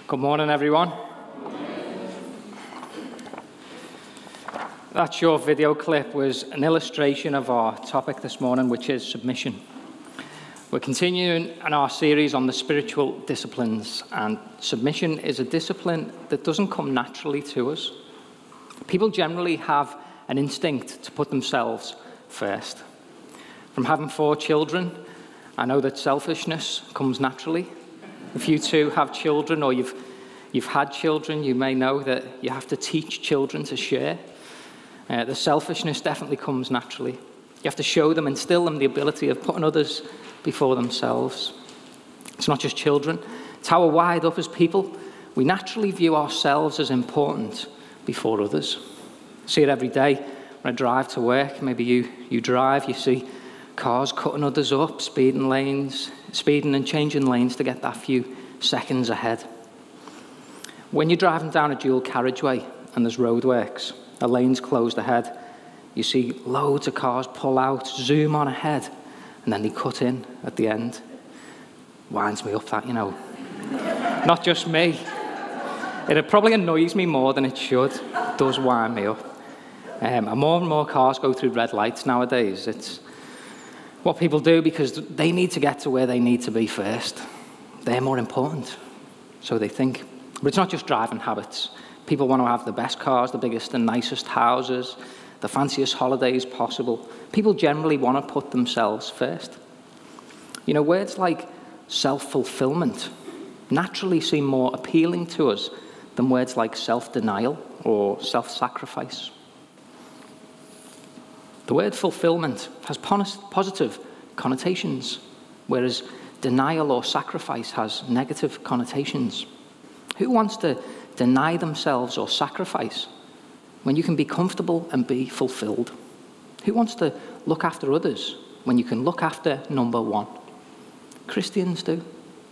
Good morning, everyone. That short video clip was an illustration of our topic this morning, which is submission. We're continuing in our series on the spiritual disciplines, and submission is a discipline that doesn't come naturally to us. People generally have an instinct to put themselves first. From having 4 children, I know that selfishness comes naturally. If you too have children, or you've had children, you may know that you have to teach children to share. The selfishness definitely comes naturally. You have to show them, instill them the ability of putting others before themselves. It's not just children. It's how we're wired up as people. We naturally view ourselves as important before others. I see it every day when I drive to work. Maybe you drive, you see cars cutting others up, speeding and changing lanes to get that few seconds ahead. When you're driving down a dual carriageway and there's roadworks, a lane's closed ahead, you see loads of cars pull out, zoom on ahead, and then they cut in at the end. Winds me up, that, Not just me. It probably annoys me more than it should. It does wind me up. And more cars go through red lights nowadays. It's what people do because they need to get to where they need to be first. They're more important, so they think. But it's not just driving habits. People want to have the best cars, the biggest and nicest houses, the fanciest holidays possible. People generally want to put themselves first. Words like self-fulfillment naturally seem more appealing to us than words like self-denial or self-sacrifice. The word fulfillment has positive connotations, whereas denial or sacrifice has negative connotations. Who wants to deny themselves or sacrifice when you can be comfortable and be fulfilled? Who wants to look after others when you can look after number one? Christians do.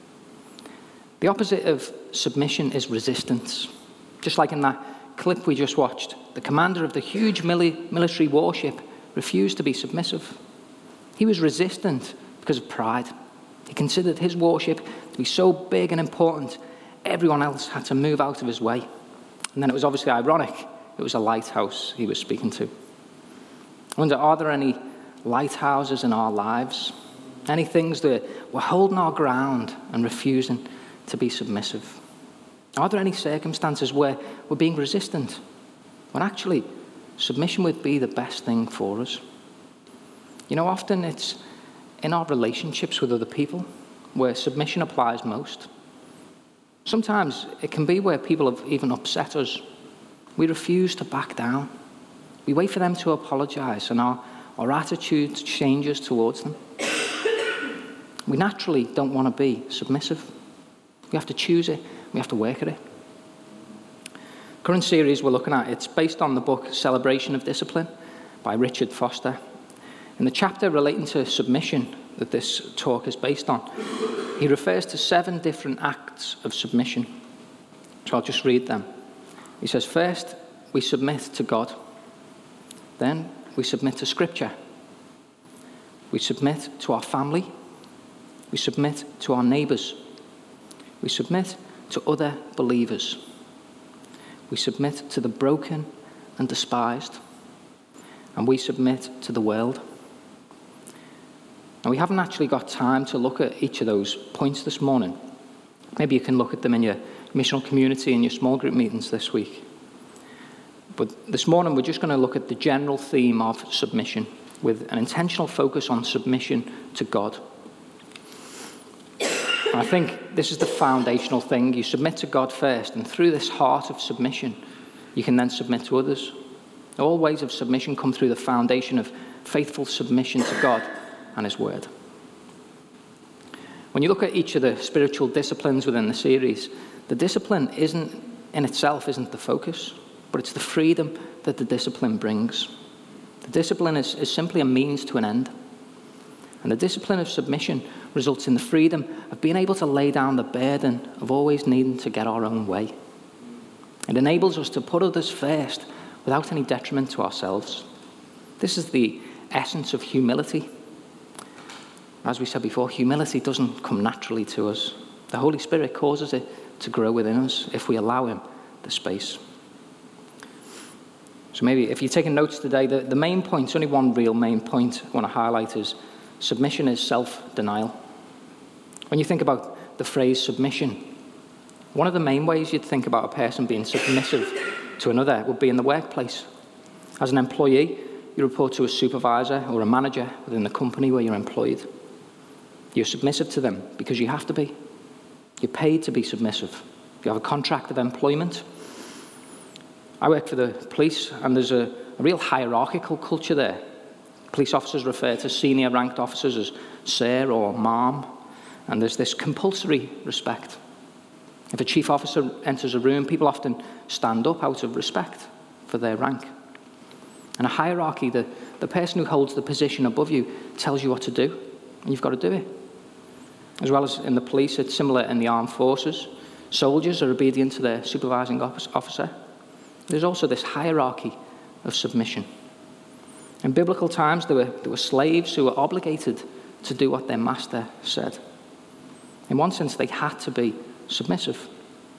The opposite of submission is resistance. Just like in that clip we just watched, the commander of the huge military warship refused to be submissive. He was resistant because of pride. He considered his warship to be so big and important, everyone else had to move out of his way. And then it was obviously ironic. It was a lighthouse he was speaking to. I wonder, are there any lighthouses in our lives? Any things that we're holding our ground and refusing to be submissive? Are there any circumstances where we're being resistant, when actually submission would be the best thing for us? Often it's in our relationships with other people where submission applies most. Sometimes it can be where people have even upset us. We refuse to back down. We wait for them to apologize, and our attitude changes towards them. We naturally don't want to be submissive. We have to choose it. We have to work at it. Current series we're looking at, it's based on the book Celebration of Discipline by Richard Foster. In the chapter relating to submission that this talk is based on, he refers to 7 different acts of submission. So I'll just read them. He says, first, we submit to God. Then we submit to Scripture. We submit to our family. We submit to our neighbours. We submit to other believers. We submit to the broken and despised. And we submit to the world. Now, we haven't actually got time to look at each of those points this morning. Maybe you can look at them in your missional community and your small group meetings this week. But this morning, we're just going to look at the general theme of submission with an intentional focus on submission to God. And I think this is the foundational thing. You submit to God first, and through this heart of submission, you can then submit to others. All ways of submission come through the foundation of faithful submission to God and His Word. When you look at each of the spiritual disciplines within the series, the discipline in itself isn't the focus, but it's the freedom that the discipline brings. The discipline is simply a means to an end. And the discipline of submission results in the freedom of being able to lay down the burden of always needing to get our own way. It enables us to put others first without any detriment to ourselves. This is the essence of humility. As we said before, humility doesn't come naturally to us. The Holy Spirit causes it to grow within us if we allow him the space. So maybe if you're taking notes today, the main point, only one real main point I want to highlight is submission is self-denial. When you think about the phrase submission, one of the main ways you'd think about a person being submissive to another would be in the workplace. As an employee, you report to a supervisor or a manager within the company where you're employed. You're submissive to them because you have to be. You're paid to be submissive. You have a contract of employment. I work for the police, and there's a real hierarchical culture there. Police officers refer to senior ranked officers as sir or ma'am, and there's this compulsory respect. If a chief officer enters a room, people often stand up out of respect for their rank. In a hierarchy, the person who holds the position above you tells you what to do, and you've got to do it. As well as in the police, it's similar in the armed forces. Soldiers are obedient to their supervising officer. There's also this hierarchy of submission. In biblical times, there were slaves who were obligated to do what their master said. In one sense, they had to be submissive.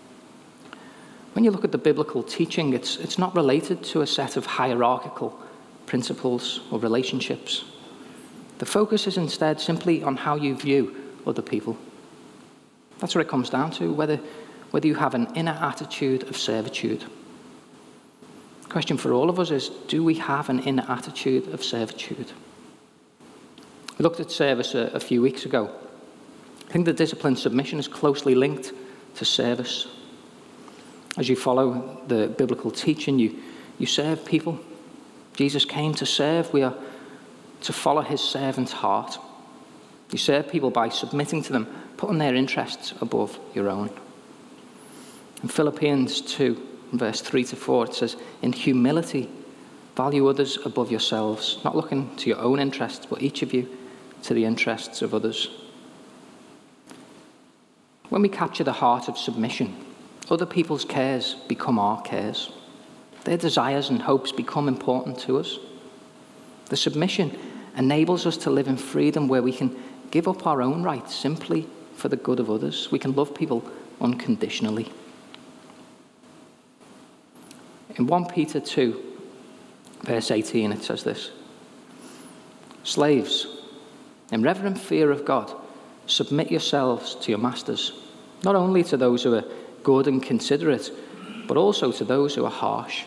When you look at the biblical teaching, it's not related to a set of hierarchical principles or relationships. The focus is instead simply on how you view other people. That's what it comes down to, whether you have an inner attitude of servitude. The question for all of us is, do we have an inner attitude of servitude? We looked at service a few weeks ago. I think the discipline submission is closely linked to service. As you follow the biblical teaching, you serve people. Jesus came to serve. We are to follow his servant's heart. You serve people by submitting to them, putting their interests above your own. In Philippians 2, verse 3-4, it says, in humility, value others above yourselves, not looking to your own interests, but each of you to the interests of others. When we capture the heart of submission, other people's cares become our cares. Their desires and hopes become important to us. The submission enables us to live in freedom where we can give up our own rights simply for the good of others. We can love people unconditionally. In 1 Peter 2, verse 18, it says this: slaves, in reverent fear of God, submit yourselves to your masters, not only to those who are good and considerate, but also to those who are harsh.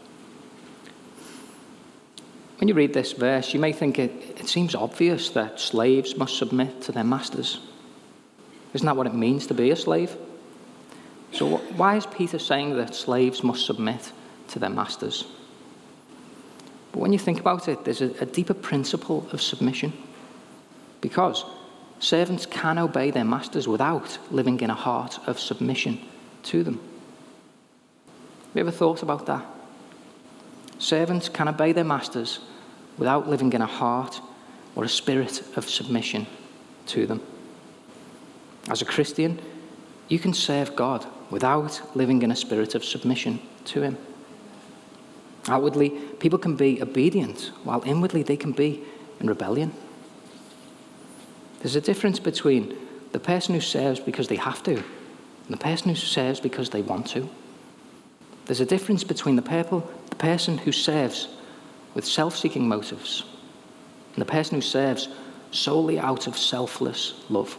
When you read this verse, you may think it seems obvious that slaves must submit to their masters. Isn't that what it means to be a slave? So why is Peter saying that slaves must submit to their masters? But when you think about it, there's a deeper principle of submission. Because servants can obey their masters without living in a heart of submission to them. Have you ever thought about that? Servants can obey their masters without living in a heart or a spirit of submission to them. As a Christian, you can serve God without living in a spirit of submission to him. Outwardly, people can be obedient, while inwardly they can be in rebellion. There's a difference between the person who serves because they have to and the person who serves because they want to. There's a difference between the person who serves with self-seeking motives and the person who serves solely out of selfless love.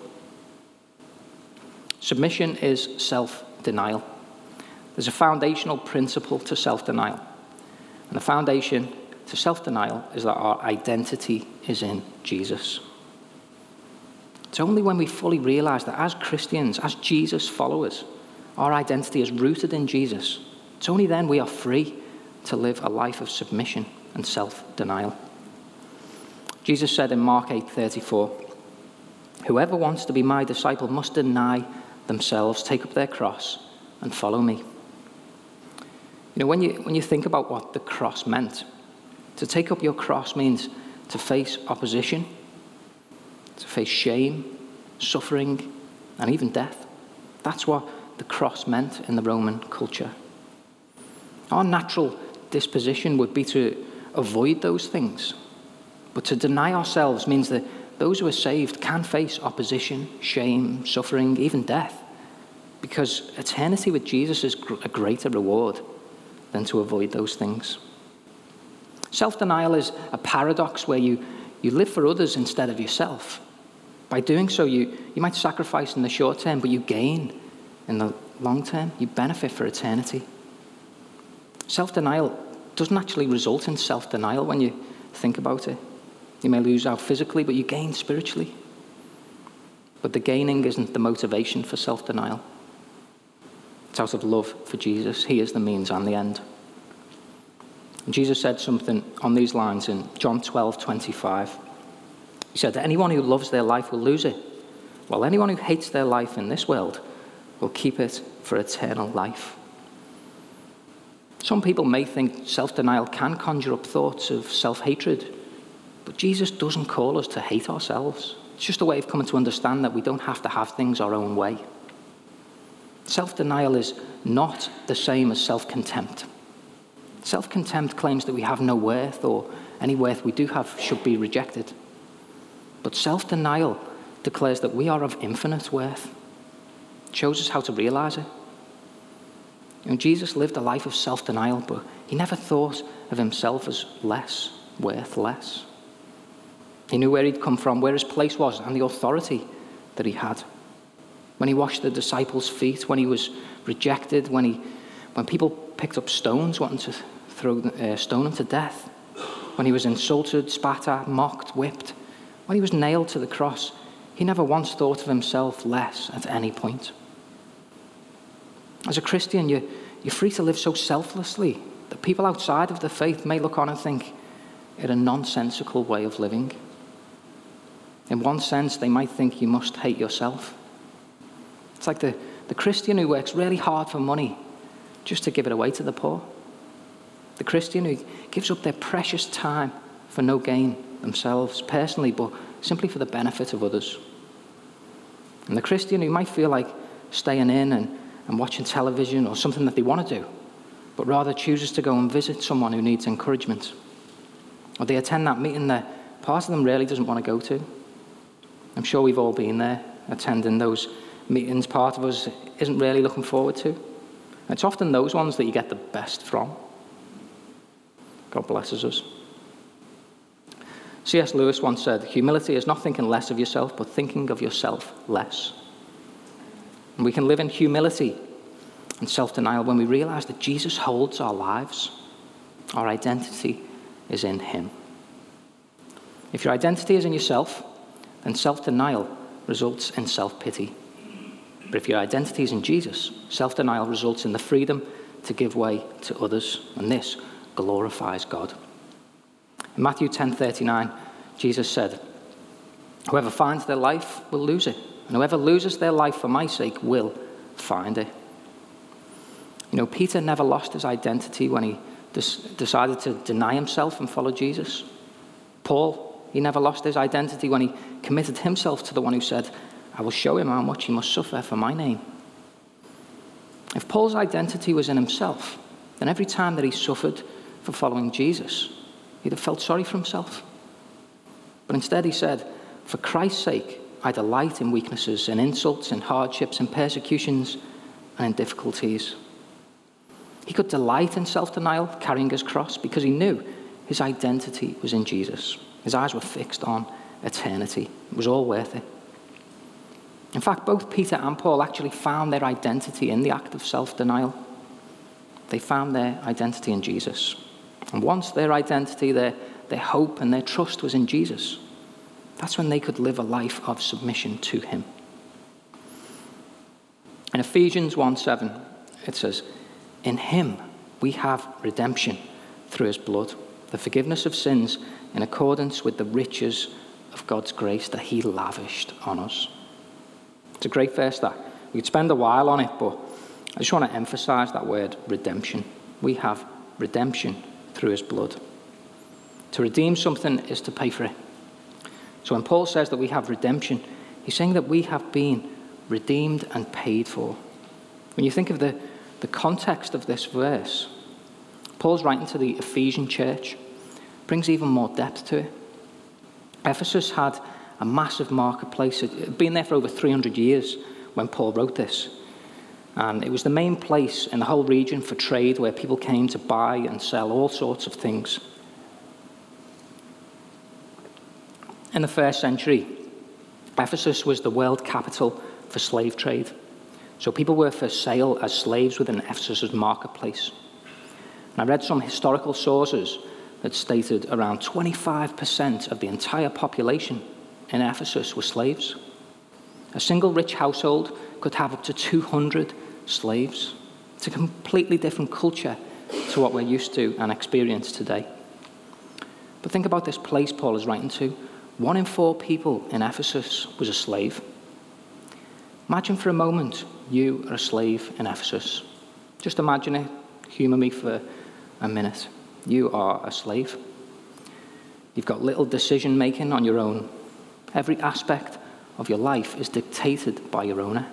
Submission is self-denial. There's a foundational principle to self-denial. And the foundation to self-denial is that our identity is in Jesus. It's only when we fully realize that as Christians, as Jesus followers, our identity is rooted in Jesus. It's only then we are free to live a life of submission and self-denial. Jesus said in Mark 8:34, whoever wants to be my disciple must deny themselves, take up their cross, and follow me. You know, when you think about what the cross meant, to take up your cross means to face opposition, to face shame, suffering, and even death. That's what the cross meant in the Roman culture. Our natural disposition would be to avoid those things. But to deny ourselves means that those who are saved can face opposition, shame, suffering, even death, because eternity with Jesus is a greater reward than to avoid those things. Self-denial is a paradox where you live for others instead of yourself. By doing so, you might sacrifice in the short term, but you gain in the long term. You benefit for eternity. Self-denial doesn't actually result in self-denial when you think about it. You may lose out physically, but you gain spiritually. But the gaining isn't the motivation for self-denial. It's out of love for Jesus. He is the means and the end. And Jesus said something on these lines in John 12:25. He said that anyone who loves their life will lose it, while anyone who hates their life in this world will keep it for eternal life. Some people may think self-denial can conjure up thoughts of self-hatred, but Jesus doesn't call us to hate ourselves. It's just a way of coming to understand that we don't have to have things our own way. Self-denial is not the same as self-contempt. Self-contempt claims that we have no worth, or any worth we do have should be rejected. But self-denial declares that we are of infinite worth. It shows us how to realize it. Jesus lived a life of self-denial, but he never thought of himself as less, worthless. He knew where he'd come from, where his place was, and the authority that he had. When he washed the disciples' feet, when he was rejected, when people picked up stones wanting to stone him to death, when he was insulted, spat at, mocked, whipped, when he was nailed to the cross, he never once thought of himself less at any point. As a Christian, you're free to live so selflessly that people outside of the faith may look on and think it a nonsensical way of living. In one sense, they might think you must hate yourself. It's like the Christian who works really hard for money just to give it away to the poor. The Christian who gives up their precious time for no gain themselves personally, but simply for the benefit of others. And the Christian who might feel like staying in and watching television or something that they want to do, but rather chooses to go and visit someone who needs encouragement. Or they attend that meeting that part of them really doesn't want to go to. I'm sure we've all been there, attending those meetings part of us isn't really looking forward to. It's often those ones that you get the best from. God blesses us. C.S. Lewis once said, humility is not thinking less of yourself, but thinking of yourself less. And we can live in humility and self-denial when we realize that Jesus holds our lives. Our identity is in him. If your identity is in yourself, then self-denial results in self-pity. But if your identity is in Jesus, self-denial results in the freedom to give way to others, and this glorifies God. In Matthew 10:39, Jesus said, whoever finds their life will lose it, and whoever loses their life for my sake will find it. Peter never lost his identity when he decided to deny himself and follow Jesus. Paul, he never lost his identity when he committed himself to the one who said, I will show him how much he must suffer for my name. If Paul's identity was in himself, then every time that he suffered for following Jesus, he'd have felt sorry for himself. But instead he said, for Christ's sake, I delight in weaknesses, in insults, in hardships, in persecutions, and in difficulties. He could delight in self-denial, carrying his cross, because he knew his identity was in Jesus. His eyes were fixed on eternity. It was all worth it. In fact, both Peter and Paul actually found their identity in the act of self-denial. They found their identity in Jesus. And once their identity, their hope and their trust was in Jesus, that's when they could live a life of submission to him. In Ephesians 1:7, it says, in him we have redemption through his blood, the forgiveness of sins in accordance with the riches of God's grace that he lavished on us. It's a great verse that. We could spend a while on it, but I just want to emphasize that word, redemption. We have redemption through his blood. To redeem something is to pay for it. So when Paul says that we have redemption, he's saying that we have been redeemed and paid for. When you think of the context of this verse, Paul's writing to the Ephesian church, brings even more depth to it. Ephesus had a massive marketplace. It had been there for over 300 years when Paul wrote this. And it was the main place in the whole region for trade where people came to buy and sell all sorts of things. In the first century, Ephesus was the world capital for slave trade. So people were for sale as slaves within Ephesus' marketplace. And I read some historical sources that stated around 25% of the entire population in Ephesus were slaves. A single rich household could have up to 200 slaves. It's a completely different culture to what we're used to and experience today. But think about this place Paul is writing to. 1 in 4 people in Ephesus was a slave. Imagine for a moment you are a slave in Ephesus. Just imagine it. Humour me for a minute. You are a slave. You've got little decision making on your own. Every aspect of your life is dictated by your owner.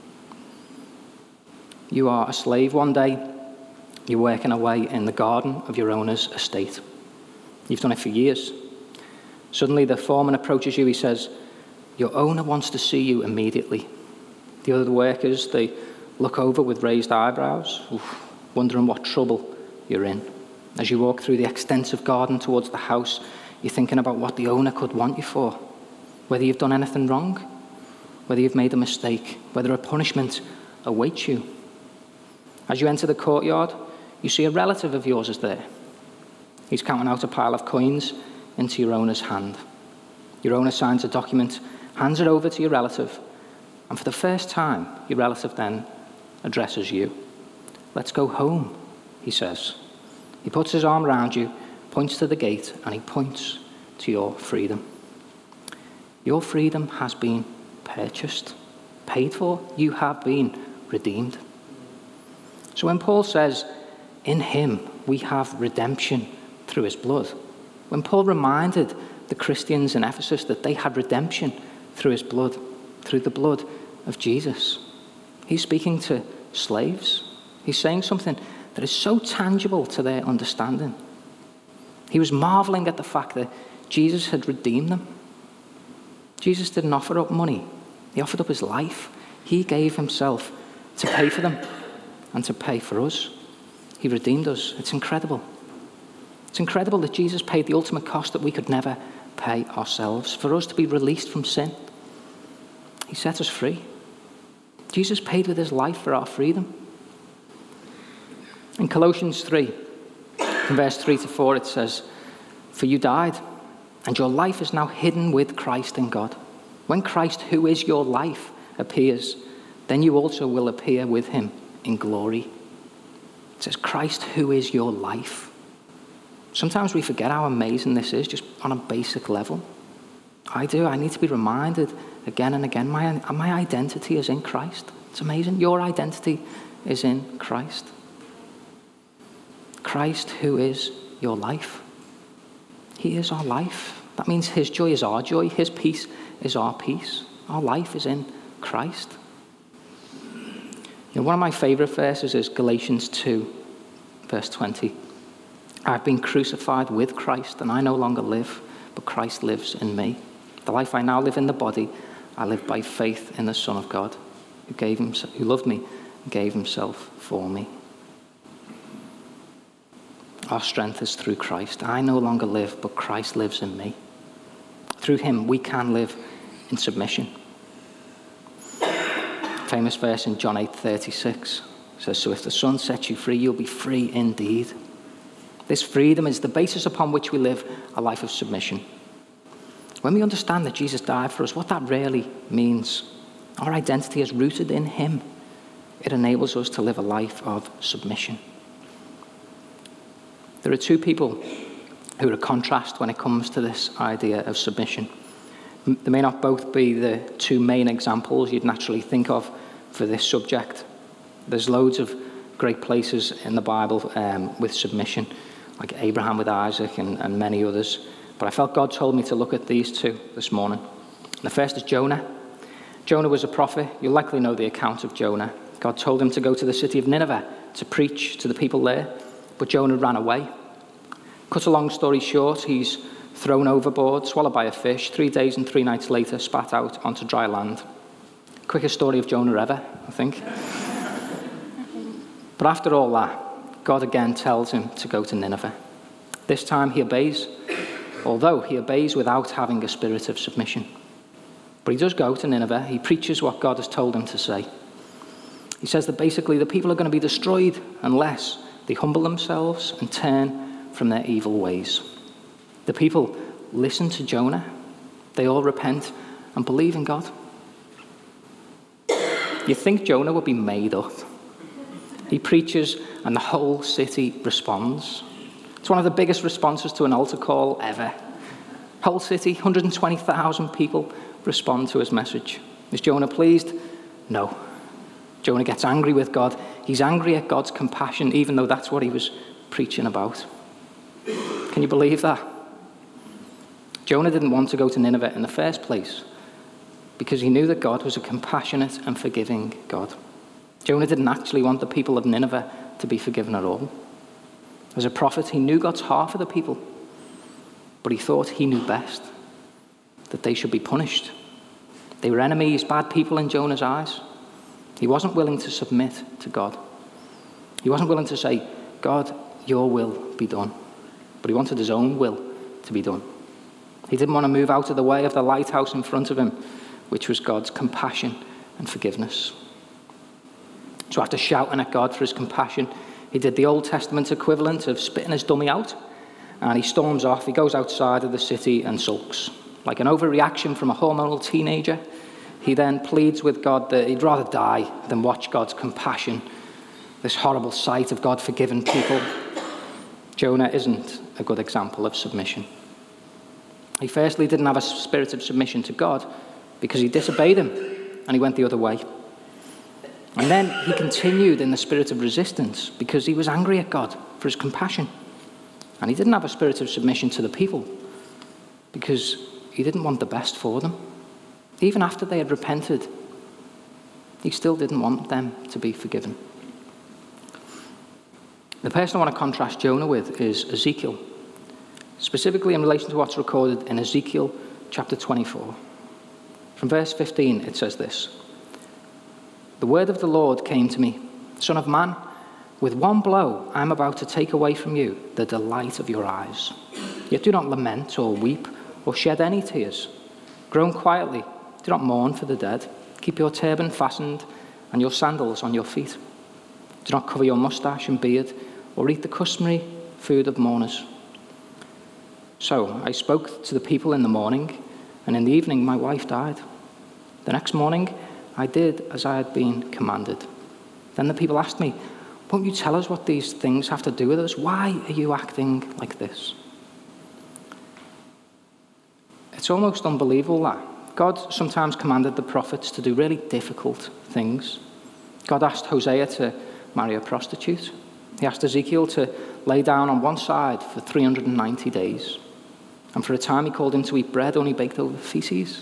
You are a slave one day. You're working away in the garden of your owner's estate. You've done it for years. Suddenly the foreman approaches you. He says, your owner wants to see you immediately. The other workers, they look over with raised eyebrows, wondering what trouble you're in. As you walk through the extensive garden towards the house, you're thinking about what the owner could want you for, whether you've done anything wrong, whether you've made a mistake, whether a punishment awaits you. As you enter the courtyard, you see a relative of yours is there. He's counting out a pile of coins into your owner's hand. Your owner signs a document, hands it over to your relative, and for the first time, your relative then addresses you. Let's go home, he says. He puts his arm around you, points to the gate, and he points to your freedom. Your freedom has been purchased, paid for. You have been redeemed. So when Paul says, in him we have redemption through his blood, when Paul reminded the Christians in Ephesus that they had redemption through his blood, through the blood of Jesus, he's speaking to slaves. He's saying something that is so tangible to their understanding. He was marveling at the fact that Jesus had redeemed them. Jesus didn't offer up money. He offered up his life. He gave himself to pay for them and to pay for us. He redeemed us. It's incredible. It's incredible that Jesus paid the ultimate cost that we could never pay ourselves, for us to be released from sin. He set us free. Jesus paid with his life for our freedom. In Colossians 3, in verse 3-4, it says, for you died, and your life is now hidden with Christ in God. When Christ, who is your life, appears, then you also will appear with him in glory. It says, Christ, who is your life. Sometimes we forget how amazing this is, just on a basic level. I do. I need to be reminded again and again. My identity is in Christ. It's amazing. Your identity is in Christ. Christ, who is your life. He is our life. That means his joy is our joy. His peace is our peace. Our life is in Christ. One of my favorite verses is Galatians 2, verse 20. I've been crucified with Christ, and I no longer live, but Christ lives in me. The life I now live in the body, I live by faith in the Son of God, who loved me and gave himself for me. Our strength is through Christ. I no longer live, but Christ lives in me. Through him, we can live in submission. Famous verse in John 8:36 says, so if the Son sets you free, you'll be free indeed. This freedom is the basis upon which we live a life of submission. When we understand that Jesus died for us, what that really means, our identity is rooted in him. It enables us to live a life of submission. There are two people who are a contrast when it comes to this idea of submission. They may not both be the two main examples you'd naturally think of for this subject. There's loads of great places in the Bible with submission, like Abraham with Isaac and many others. But I felt God told me to look at these two this morning. The first is Jonah. Jonah was a prophet. You'll likely know the account of Jonah. God told him to go to the city of Nineveh to preach to the people there, but Jonah ran away. Cut a long story short, he's thrown overboard, swallowed by a fish, 3 days and 3 nights later, spat out onto dry land. Quickest story of Jonah ever, I think. But after all that, God again tells him to go to Nineveh. This time he obeys, although he obeys without having a spirit of submission. But he does go to Nineveh. He preaches what God has told him to say. He says that basically the people are going to be destroyed unless they humble themselves and turn from their evil ways. The people listen to Jonah. They all repent and believe in God. You'd think Jonah would be made up. He preaches and the whole city responds. It's one of the biggest responses to an altar call ever. Whole city, 120,000 people respond to his message. Is Jonah pleased? No. Jonah gets angry with God. He's angry at God's compassion, even though that's what he was preaching about. Can you believe that? Jonah didn't want to go to Nineveh in the first place because he knew that God was a compassionate and forgiving God. Jonah didn't actually want the people of Nineveh to be forgiven at all. As a prophet, he knew God's heart for the people, but he thought he knew best, that they should be punished. They were enemies, bad people in Jonah's eyes. He wasn't willing to submit to God. He wasn't willing to say, God, your will be done. But he wanted his own will to be done. He didn't want to move out of the way of the lighthouse in front of him, which was God's compassion and forgiveness. So after shouting at God for his compassion, he did the Old Testament equivalent of spitting his dummy out, and he storms off. He goes outside of the city and sulks. Like an overreaction from a hormonal teenager, he then pleads with God that he'd rather die than watch God's compassion, this horrible sight of God forgiving people. Jonah isn't a good example of submission. He firstly didn't have a spirit of submission to God because he disobeyed him and he went the other way. And then he continued in the spirit of resistance because he was angry at God for his compassion. And he didn't have a spirit of submission to the people because he didn't want the best for them. Even after they had repented, he still didn't want them to be forgiven. The person I want to contrast Jonah with is Ezekiel, specifically in relation to what's recorded in Ezekiel chapter 24. From verse 15, it says this: "The word of the Lord came to me, Son of man, with one blow I am about to take away from you the delight of your eyes. Yet do not lament or weep or shed any tears. Groan quietly, do not mourn for the dead. Keep your turban fastened and your sandals on your feet. Do not cover your mustache and beard or eat the customary food of mourners." So I spoke to the people in the morning, and in the evening my wife died. The next morning I did as I had been commanded. Then the people asked me, "Won't you tell us what these things have to do with us? Why are you acting like this?" It's almost unbelievable that God sometimes commanded the prophets to do really difficult things. God asked Hosea to marry a prostitute. He asked Ezekiel to lay down on one side for 390 days. And for a time he called him to eat bread only baked over feces.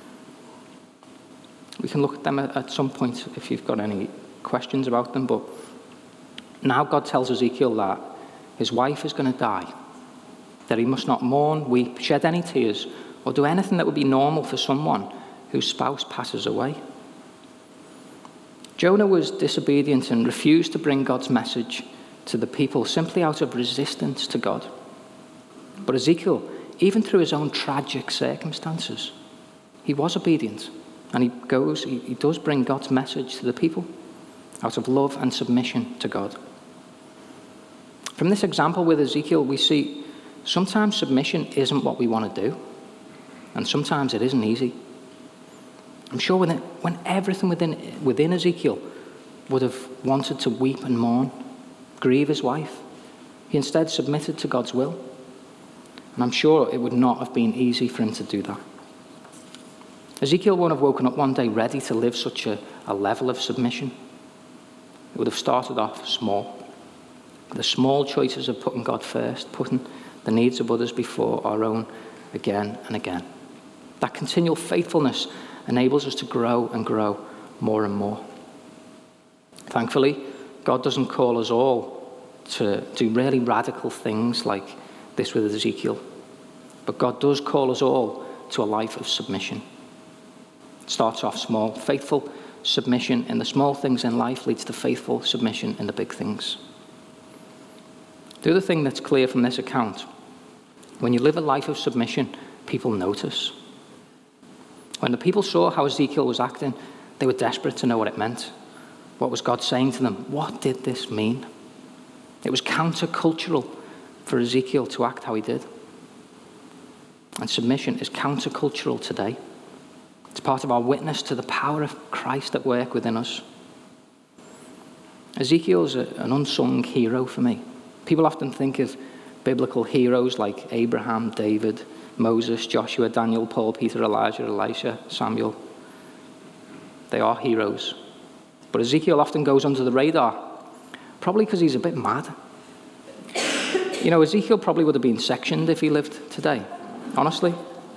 We can look at them at some point if you've got any questions about them, but now God tells Ezekiel that his wife is going to die, that he must not mourn, weep, shed any tears, or do anything that would be normal for someone whose spouse passes away. Jonah was disobedient and refused to bring God's message to the people simply out of resistance to God. But Ezekiel, even through his own tragic circumstances, he was obedient, and he does bring God's message to the people out of love and submission to God. From this example with Ezekiel, we see sometimes submission isn't what we want to do, and sometimes it isn't easy. I'm sure when everything within Ezekiel would have wanted to weep and mourn, grieve his wife, he instead submitted to God's will. And I'm sure it would not have been easy for him to do that. Ezekiel won't have woken up one day ready to live such a level of submission. It would have started off small. The small choices of putting God first, putting the needs of others before our own again and again. That continual faithfulness enables us to grow and grow more and more. Thankfully, God doesn't call us all to do really radical things like this with Ezekiel, but God does call us all to a life of submission. It starts off small, faithful submission in the small things in life leads to faithful submission in the big things. The other thing that's clear from this account, when you live a life of submission, people notice. When the people saw how Ezekiel was acting, they were desperate to know what it meant. What was God saying to them? What did this mean? It was countercultural for Ezekiel to act how he did. And submission is countercultural today. It's part of our witness to the power of Christ at work within us. Ezekiel's an unsung hero for me. People often think of biblical heroes like Abraham, David, Moses, Joshua, Daniel, Paul, Peter, Elijah, Elisha, Samuel. They are heroes. But Ezekiel often goes under the radar, probably because he's a bit mad. You know, Ezekiel probably would have been sectioned if he lived today, honestly.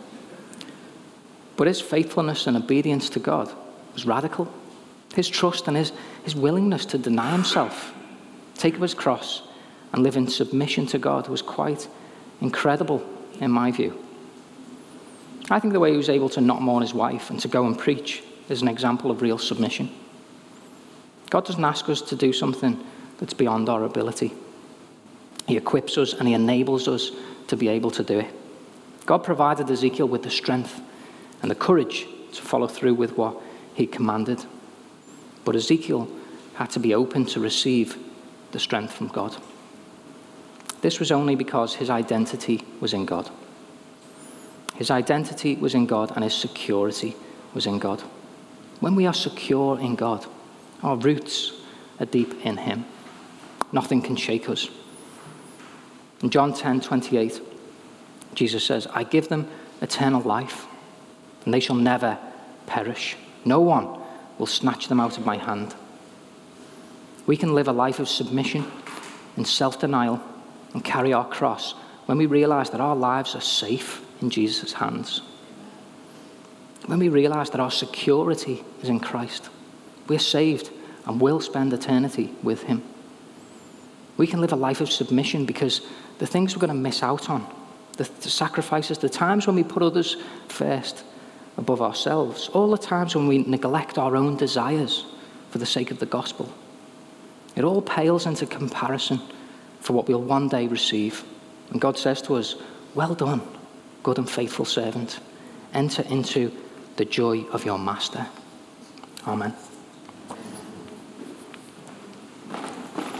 But his faithfulness and obedience to God was radical. His trust and his willingness to deny himself, take up his cross, and live in submission to God was quite incredible in my view. I think the way he was able to not mourn his wife and to go and preach is an example of real submission. God doesn't ask us to do something that's beyond our ability. He equips us and he enables us to be able to do it. God provided Ezekiel with the strength and the courage to follow through with what he commanded. But Ezekiel had to be open to receive the strength from God. This was only because his identity was in God. His identity was in God and his security was in God. When we are secure in God, our roots are deep in him. Nothing can shake us. In John 10:28, Jesus says, I give them eternal life, and they shall never perish. No one will snatch them out of my hand. We can live a life of submission and self-denial and carry our cross when we realize that our lives are safe in Jesus' hands. When we realize that our security is in Christ, we're saved and will spend eternity with him. We can live a life of submission because the things we're going to miss out on, the sacrifices, the times when we put others first above ourselves, all the times when we neglect our own desires for the sake of the gospel, it all pales into comparison for what we'll one day receive. And God says to us, well done, good and faithful servant. Enter into the joy of your master. Amen.